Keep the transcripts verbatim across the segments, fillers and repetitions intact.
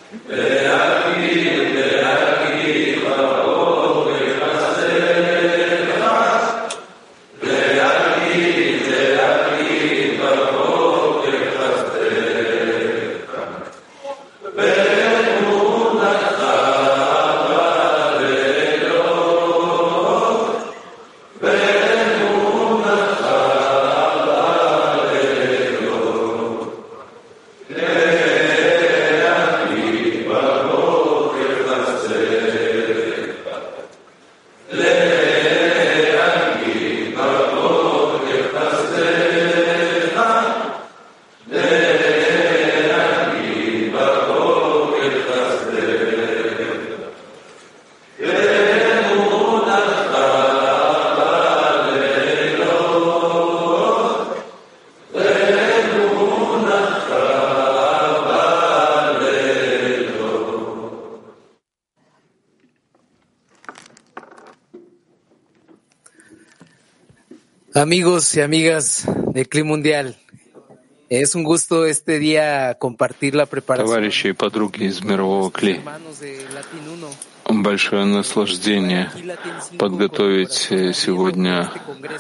Amigos y amigas de Cli Mundial, es un gusto este día compartir la preparación. Товарищи и подруги из мирового Кли, большое наслаждение подготовить сегодня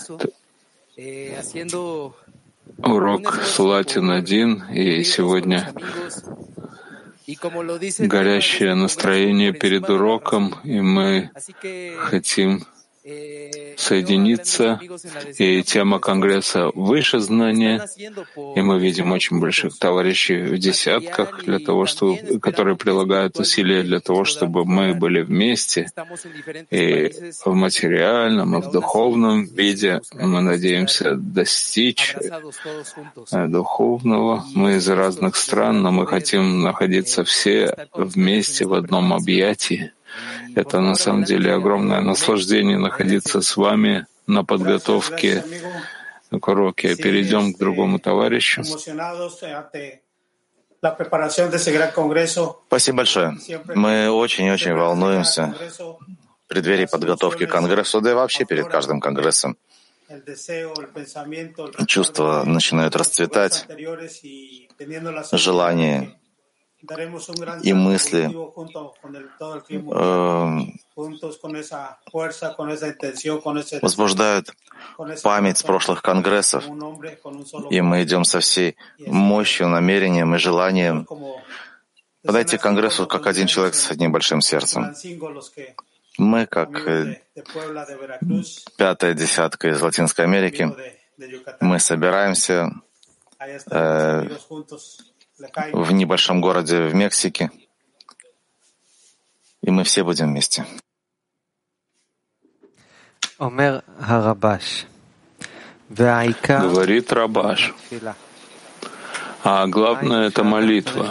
урок с Латин один, и сегодня горящее настроение перед уроком, и мы хотим соединиться, и тема Конгресса «Выше знания», и мы видим очень больших товарищей в десятках, для того, чтобы, которые прилагают усилия для того, чтобы мы были вместе, и в материальном, и в духовном виде мы надеемся достичь духовного. Мы из разных стран, но мы хотим находиться все вместе в одном объятии. Это на самом деле огромное наслаждение находиться с вами на подготовке к уроке. Перейдем к другому товарищу. Спасибо большое. Мы очень-очень волнуемся в преддверии подготовки к Конгрессу, да и вообще перед каждым Конгрессом. Чувства начинают расцветать, желание и мысли э, возбуждают память с прошлых конгрессов, и мы идем со всей мощью, намерением и желанием подойти к Конгрессу как один человек с одним большим сердцем. Мы, как пятая десятка из Латинской Америки, мы собираемся э, в небольшом городе в Мексике, и мы все будем вместе. Говорит Рабаш, а главное — это молитва.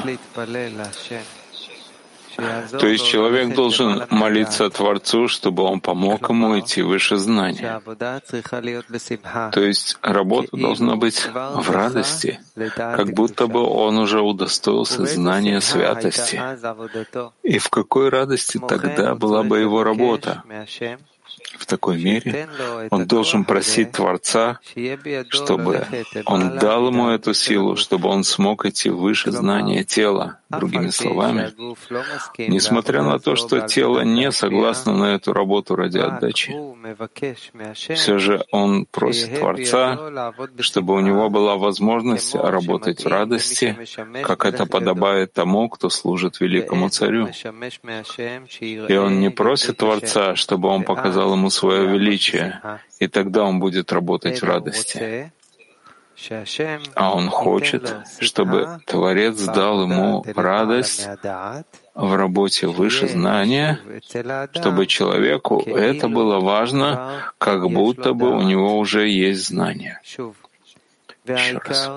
То есть человек должен молиться Творцу, чтобы он помог ему идти выше знания. То есть работа должна быть в радости, как будто бы он уже удостоился знания святости. И в какой радости тогда была бы его работа? В такой мере он должен просить Творца, чтобы он дал ему эту силу, чтобы он смог идти выше знания тела. Другими словами, несмотря на то, что тело не согласно на эту работу ради отдачи, все же он просит Творца, чтобы у него была возможность работать в радости, как это подобает тому, кто служит великому царю. И он не просит Творца, чтобы он показал ему свое величие, и тогда он будет работать в радости. А он хочет, чтобы Творец дал ему радость в работе выше знания, чтобы человеку это было важно, как будто бы у него уже есть знание. Еще раз.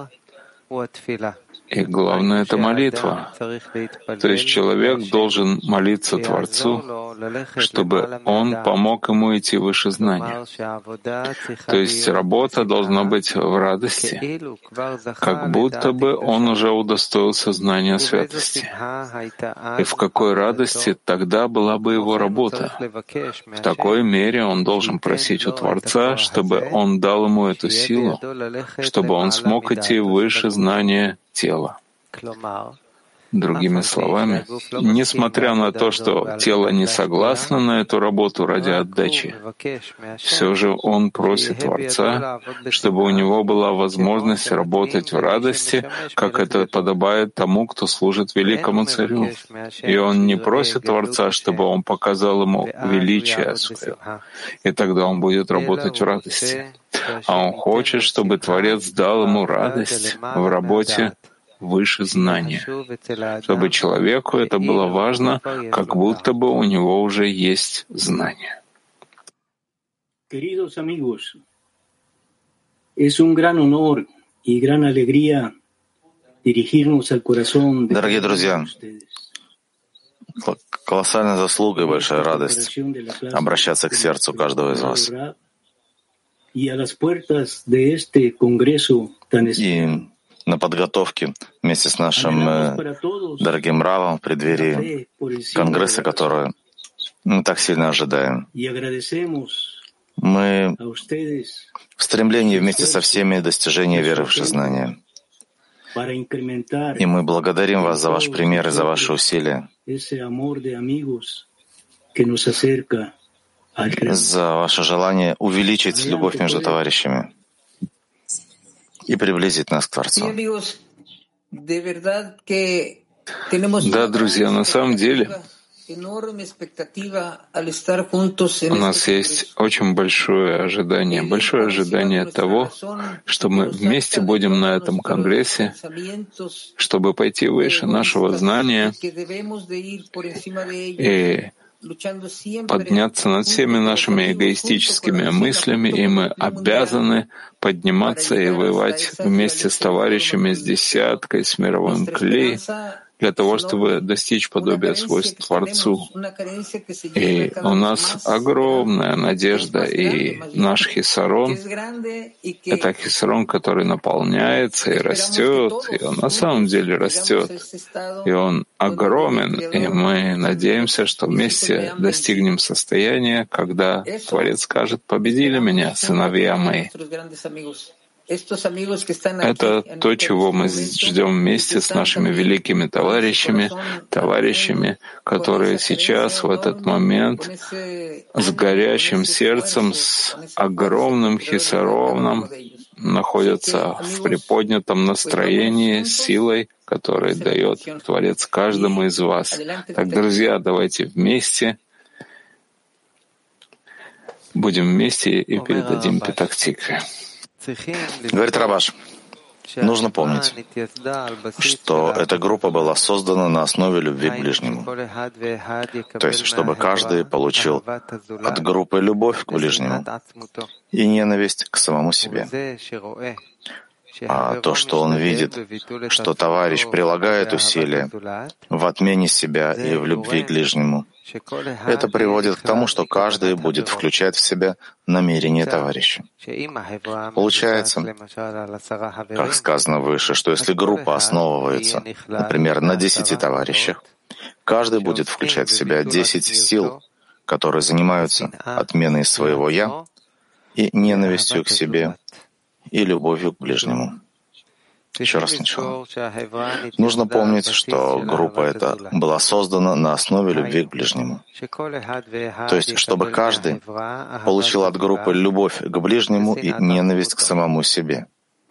И главное — это молитва. То есть человек должен молиться Творцу, чтобы он помог ему идти выше знания. То есть работа должна быть в радости, как будто бы он уже удостоился знания святости. И в какой радости тогда была бы его работа? В такой мере он должен просить у Творца, чтобы он дал ему эту силу, чтобы он смог идти выше знания тела. Другими словами, несмотря на то, что тело не согласно на эту работу ради отдачи, все же он просит Творца, чтобы у него была возможность работать в радости, как это подобает тому, кто служит великому царю. И он не просит Творца, чтобы он показал ему величие свое, и тогда он будет работать в радости. А он хочет, чтобы Творец дал ему радость в работе выше знания, чтобы человеку это было важно, как будто бы у него уже есть знание. Queridos amigos, es un gran honor y gran alegría dirigirnos al corazón de Дорогие друзья, колоссальная заслуга и большая радость обращаться к сердцу каждого из вас. Y a las puertas de este congreso tan И на подготовке вместе с нашим э, дорогим Равом в преддверии конгресса, который мы так сильно ожидаем. Мы в стремлении вместе со всеми достижения веры в знания. И мы благодарим вас за ваш пример и за ваши усилия, за ваше желание увеличить любовь между товарищами и приблизить нас к Творцу. Да, друзья, на самом деле у нас есть очень большое ожидание, большое ожидание того, что мы вместе будем на этом конгрессе, чтобы пойти выше нашего знания и подняться над всеми нашими эгоистическими мыслями, и мы обязаны подниматься и воевать вместе с товарищами, с десяткой, с мировым Кли, для того, чтобы достичь подобия свойств Творцу. И у нас огромная надежда, и наш хисарон — это хисарон, который наполняется и растет, и он на самом деле растет, и он огромен, и мы надеемся, что вместе достигнем состояния, когда Творец скажет: «Победили меня, сыновья мои». Это то, чего мы ждем вместе с нашими великими товарищами, товарищами, которые сейчас, в этот момент, с горящим сердцем, с огромным хисароном, находятся в приподнятом настроении, силой, которую дает Творец каждому из вас. Так, друзья, давайте вместе будем вместе и передадим Петах Тикве. Говорит Рабаш, нужно помнить, что эта группа была создана на основе любви к ближнему. То есть, чтобы каждый получил от группы любовь к ближнему и ненависть к самому себе. А то, что он видит, что товарищ прилагает усилия в отмене себя и в любви к ближнему, это приводит к тому, что каждый будет включать в себя намерение товарища. Получается, как сказано выше, что если группа основывается, например, на десяти товарищах, каждый будет включать в себя десять сил, которые занимаются отменой своего «я» и ненавистью к себе и любовью к ближнему. Еще раз сначала. Нужно помнить, что группа эта была создана на основе любви к ближнему. То есть, чтобы каждый получил от группы любовь к ближнему и ненависть к самому себе.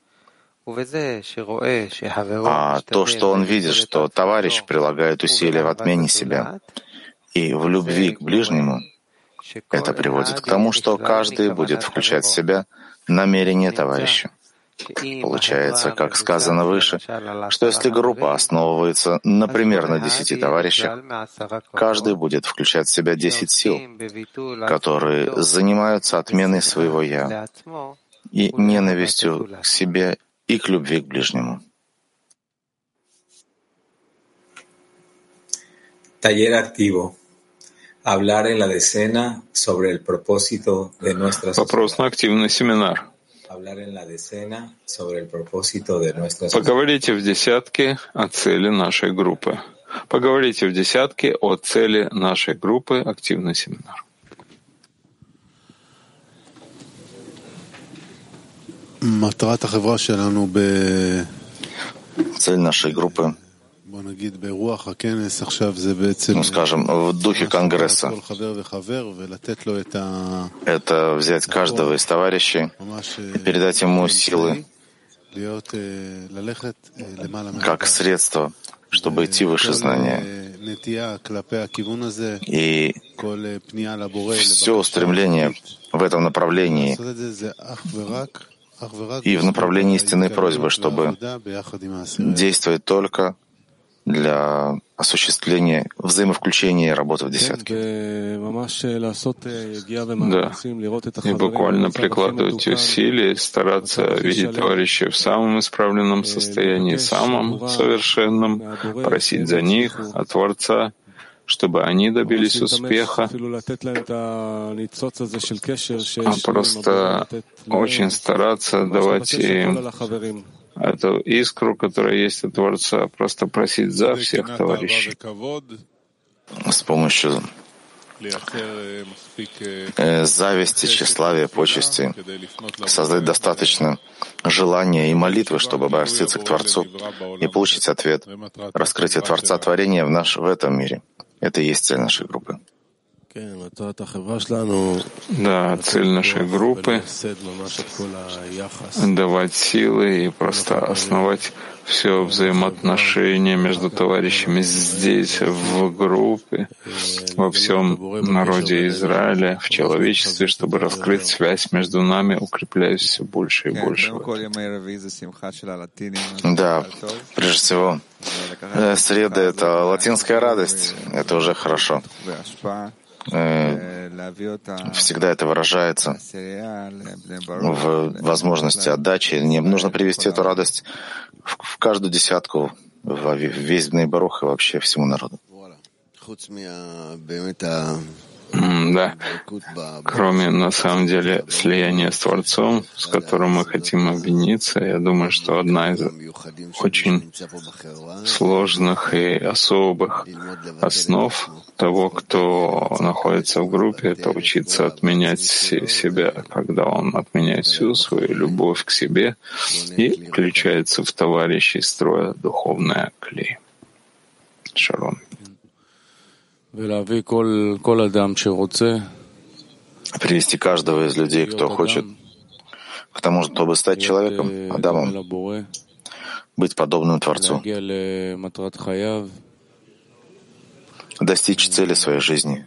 А то, что он видит, что товарищ прилагает усилия в отмене себя и в любви к ближнему, это приводит к тому, что каждый будет включать в себя намерение товарища. Получается, как сказано выше, что если группа основывается, например, на десяти товарищах, каждый будет включать в себя десять сил, которые занимаются отменой своего «я» и ненавистью к себе и к любви к ближнему. Taller activo. Hablar en la decena sobre el propósito de nuestra sociedad. Вопрос на активный семинар. Поговорите в десятке о цели нашей группы. Поговорите в десятке о цели нашей группы «Активный семинар». Цель нашей группы ну, скажем, в духе Конгресса. Это взять каждого из товарищей и передать ему силы как средство, чтобы идти выше знания. И все устремление в этом направлении и в направлении истинной просьбы, чтобы действовать только для осуществления взаимовключения и работы в десятке. Да, и буквально прикладывать усилия, стараться видеть товарищей в самом исправленном состоянии, самом совершенном, просить за них от Творца, чтобы они добились успеха, а просто очень стараться давать им эту искру, которая есть от Творца, просто просить за всех товарищей. С помощью зависти, тщеславия, почести создать достаточно желания и молитвы, чтобы обратиться к Творцу и получить ответ, раскрытие Творца творения в, наш, в этом мире. Это и есть цель нашей группы. Да, цель нашей группы — давать силы и просто основать все взаимоотношения между товарищами здесь, в группе, во всем народе Израиля, в человечестве, чтобы раскрыть связь между нами, укрепляясь все больше и больше. Да, прежде всего, среда — это латинская радость, это уже хорошо. Всегда это выражается в возможности отдачи. Не нужно привести эту радость в каждую десятку, в весь Бней Барух и вообще всему народу. Да, кроме, на самом деле, слияния с Творцом, с которым мы хотим объединиться, я думаю, что одна из очень сложных и особых основ того, кто находится в группе, это учиться отменять себя, когда он отменяет всю свою любовь к себе и включается в товарищей, строя духовное клей. Шалом. Привести каждого из людей, кто хочет, к тому, чтобы стать человеком, Адамом, быть подобным Творцу, достичь цели своей жизни.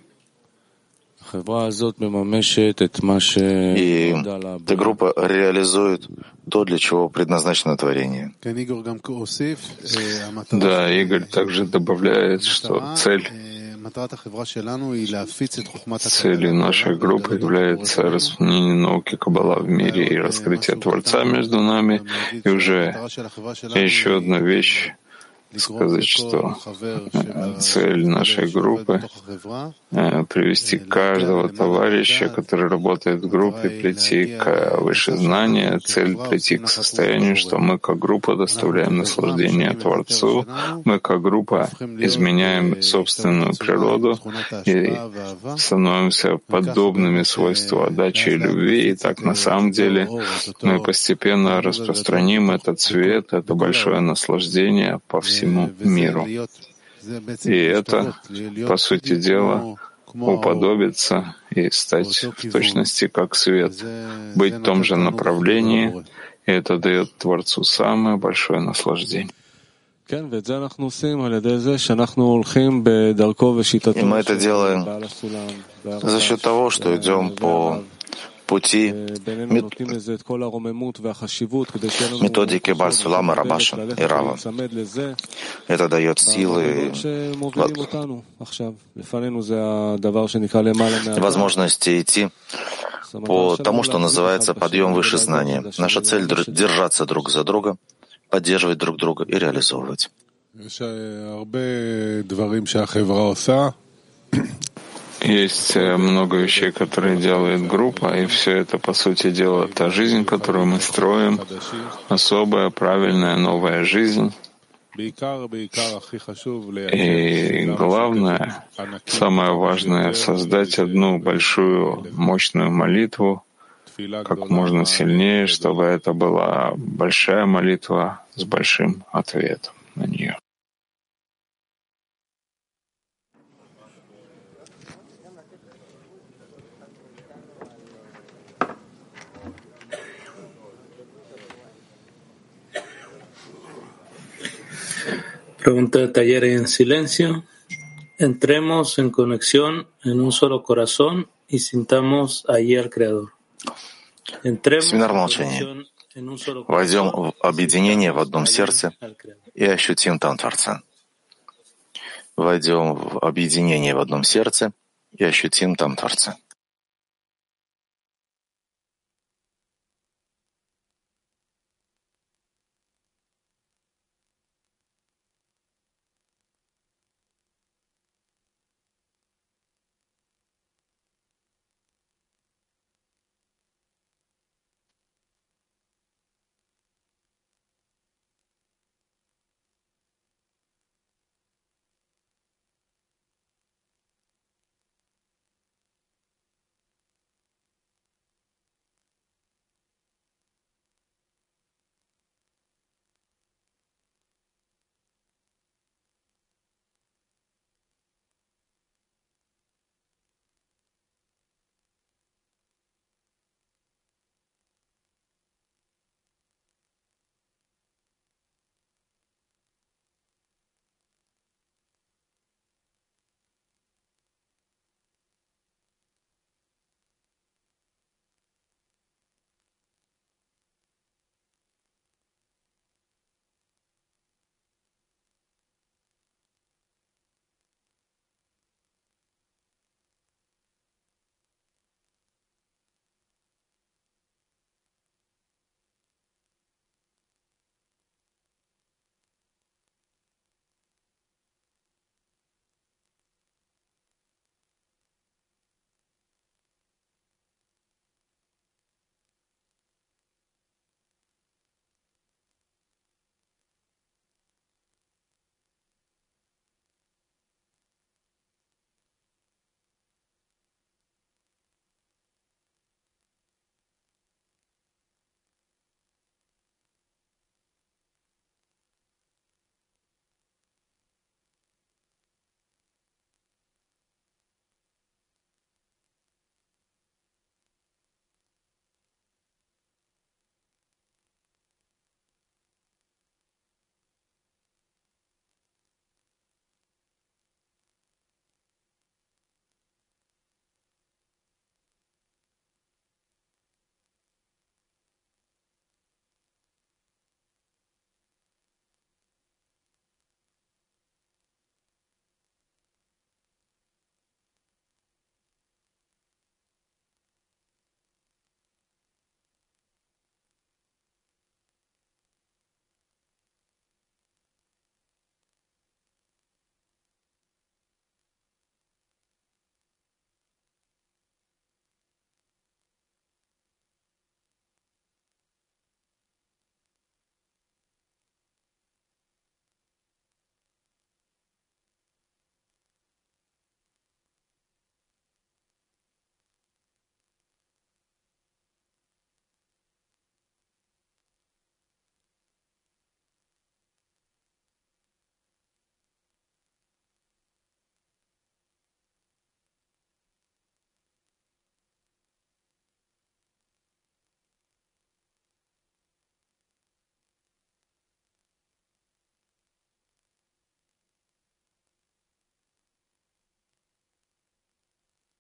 И эта группа реализует то, для чего предназначено творение. Да, Игорь также добавляет, что цель Целью нашей группы является распространение науки Каббала в мире и раскрытие Творца между нами. И уже еще одна вещь — сказать, что цель нашей группы — привести каждого товарища, который работает в группе, прийти к высшему знанию, цель — прийти к состоянию, что мы как группа доставляем наслаждение Творцу, мы как группа изменяем собственную природу и становимся подобными свойству отдачи и любви, и так на самом деле мы постепенно распространим этот свет, это большое наслаждение по всему миру. И это, по сути дела, уподобиться и стать в точности как свет, быть в том же направлении, и это дает Творцу самое большое наслаждение. И мы это делаем за счет того, что идем по пути методики Баль-Сулама, Рабаша и Рава. Это дает силы и возможности идти по тому, что называется подъем выше знания. Наша цель — держаться друг за друга, поддерживать друг друга и реализовывать. Есть много вещей, которые делает группа, и все это, по сути дела, та жизнь, которую мы строим, особая, правильная, новая жизнь. И главное, самое важное — создать одну большую, мощную молитву, как можно сильнее, чтобы это была большая молитва с большим ответом на нее. Pregunta de taller en silencio. Entremos en conexión en un solo corazón y sintamos allí al Creador. Семинар молчания. Войдем в объединение в одном сердце и ощутим там Творца. Войдем в объединение в одном сердце и ощутим там Творца.